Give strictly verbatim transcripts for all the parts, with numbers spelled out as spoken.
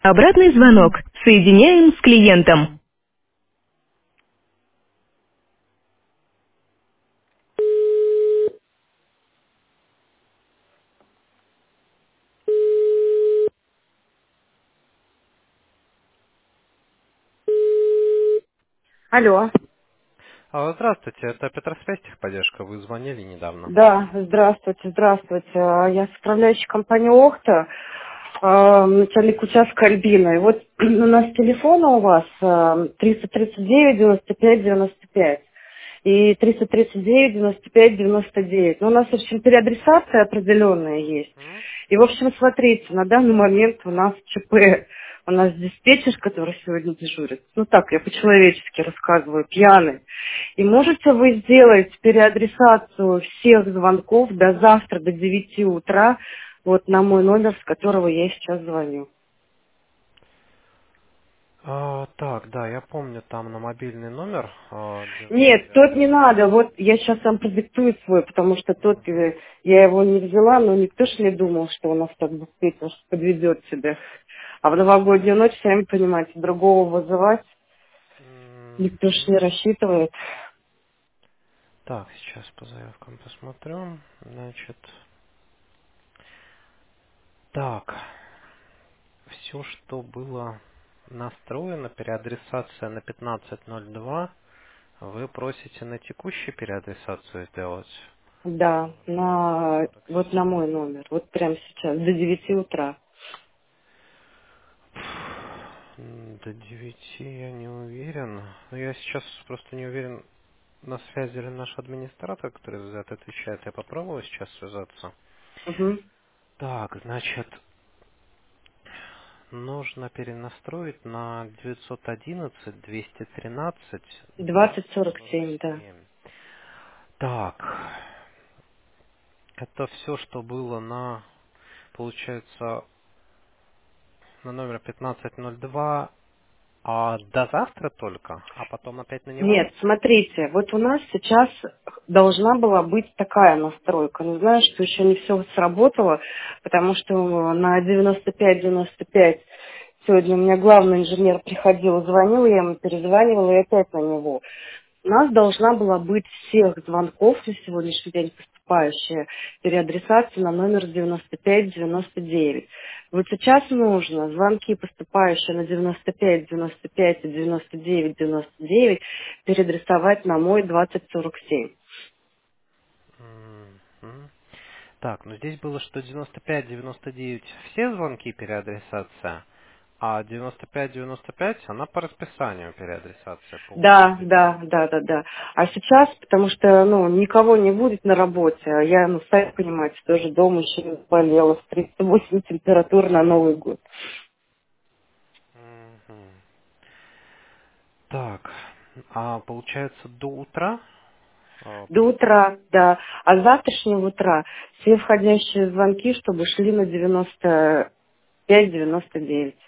Обратный звонок. Соединяем с клиентом. Алло. А, Здравствуйте, это Петросвязь техподдержка. Вы звонили недавно. Да, здравствуйте, здравствуйте. А, Я составляющий компании Охта, а, начальник участка Альбина. И вот у нас телефона у вас а, триста тридцать девять девяносто пять девяносто пять и триста тридцать девять девяносто пять девяносто девять. Но у нас, в общем, переадресация определенная есть. М? И, в общем, смотрите, на данный момент у нас ЧП. У нас диспетчер, который сегодня дежурит, ну так, я по-человечески рассказываю, пьяный. И можете вы сделать переадресацию всех звонков до завтра, до девяти утра, вот на мой номер, с которого я сейчас звоню? А, так, да, я помню, там на мобильный номер а, делали Нет, тот не надо, переадресацию. вот я сейчас вам продиктую свой, потому что тот, Мгм. э, я его не взяла, но никто ж не думал, что у нас так действительно что подведет себя. А в новогоднюю ночь, сами понимаете, другого вызывать никто ж не Мгм. рассчитывает. Так, сейчас по заявкам посмотрю. Значит, так, все, что было настроено, переадресация на пятнадцать ноль два, вы просите на текущую переадресацию сделать? Да, двадцать на сорок вот на семь. мой номер, вот прямо сейчас, до девяти утра. М, До девяти я не уверен. Но я сейчас просто не уверен, на связи ли наш администратор, который за это отвечает. Я попробую сейчас связаться. Угу. Так, значит, нужно перенастроить на девятьсот одиннадцать двести тринадцать двадцать двадцать сорок сорок семь, да. семь. Так, это все, что было на, получается, на номер пятнадцать ноль два, а до завтра только, а потом опять на него? Нет, смотрите, вот у нас сейчас должна была быть такая настройка. Но знаю, что еще не все сработало, потому что на девяносто пять девяносто пять сегодня у меня главный инженер приходил, звонил, я ему перезванивала и опять на него. У нас должна была быть всех звонков на сегодняшний день поступающая переадресация на номер девяносто пять девяносто девять. Вот сейчас нужно звонки, поступающие на девяносто пять девяносто пять и девяносто девять девяносто девять, переадресовать на мой двадцать сорок семь. Мгм. Так, ну здесь было, что девяносто пять девяносто девять все звонки переадресация, а девяносто пять девяносто пять она по расписанию переадресация Да, полностью идет. да, да, да, да. А сейчас, потому что, ну, никого не будет на работе, а я, ну, сами понимаете, тоже дома еще не болела, в тридцать восемь температура на Новый год. Мгм. Так, а получается до утра? А, До утра, да. А с завтрашнего утра все входящие звонки, чтобы шли на девяносто пять девяносто девять.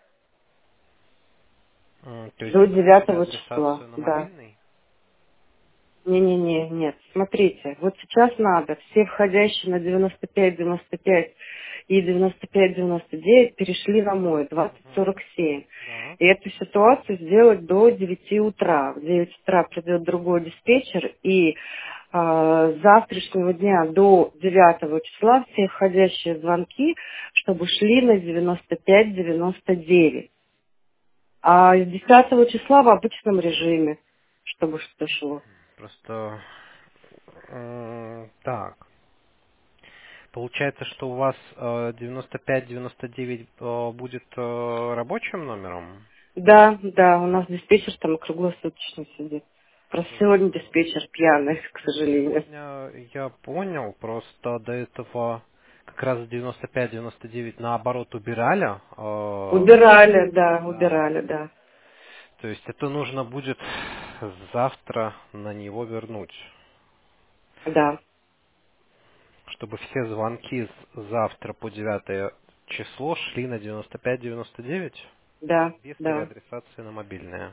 м, То есть До это на девятого числа, переадресацию на да. мобильный? Не-не-не, нет. Смотрите, вот сейчас надо все входящие на девяносто пять девяносто пять и девяносто пять девяносто девять перешли на мой двадцать Мгм. сорок семь. Да. И эту ситуацию сделать до девяти утра. В девять утра придет другой диспетчер, и а, с завтрашнего дня до девятого числа все входящие звонки, чтобы шли на девяносто пять девяносто девять. А с десятого числа в обычном режиме, чтобы что шло. Просто м, так. Получается, что у вас э, девяносто пять девяносто девять э, будет э, рабочим номером? Да, да, у нас диспетчер там круглосуточно сидит. Просто сегодня Просто диспетчер пьяный, к сожалению. сегодня я понял, просто до этого как раз девяносто пять девяносто девять наоборот убирали. э, Убирали, да, да. убирали, да. То есть это нужно будет завтра на него вернуть, Да, чтобы все звонки с завтра по девятое число шли на девяносто пять девяносто девять да, без да. переадресации на мобильное.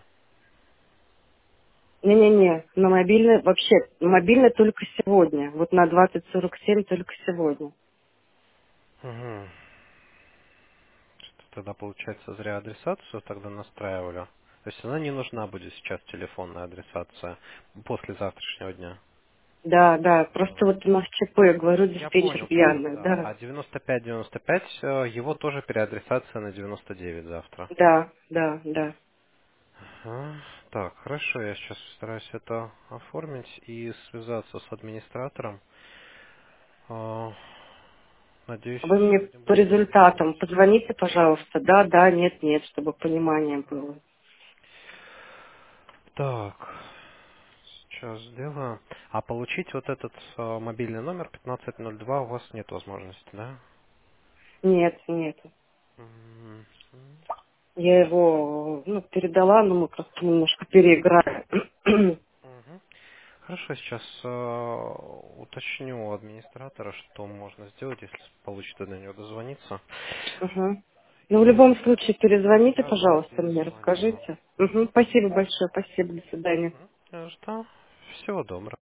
Не-не-не, на мобильный, вообще, мобильный только сегодня. Вот на двадцать сорок семь только сегодня. Мгм. тогда, получается, зря адресацию тогда настраивали. То есть она не нужна будет сейчас, телефонная адресация, после завтрашнего дня. Да, да, просто Ага. вот у нас ЧП, я говорю, Я диспетчер понял, понял, пьяный, да. да. А девяносто пять девяносто пять, э, его тоже переадресация на девяносто девять завтра. Да, да, да. Ага. Так, хорошо, я сейчас стараюсь это оформить и связаться с администратором. А, Надеюсь, Вы мне сегодня по будет результатам возможность. позвоните, пожалуйста. Да, да, нет, нет, чтобы понимание было. Так, сейчас сделаю. А получить вот этот э, мобильный номер пятнадцать ноль два у вас нет возможности, да? Нет, нет. Мгм. Я его, ну, передала, но мы просто немножко переиграли. Мгм. Хорошо, сейчас э, уточню у администратора, что можно сделать, если получится до него дозвониться. Угу. Ну, в И любом случае, перезвоните, да, да, пожалуйста, мне перезвоню вам. расскажите. Угу. Мгм. Спасибо большое, спасибо, до свидания. Мгм. Э, Что? Всего доброго.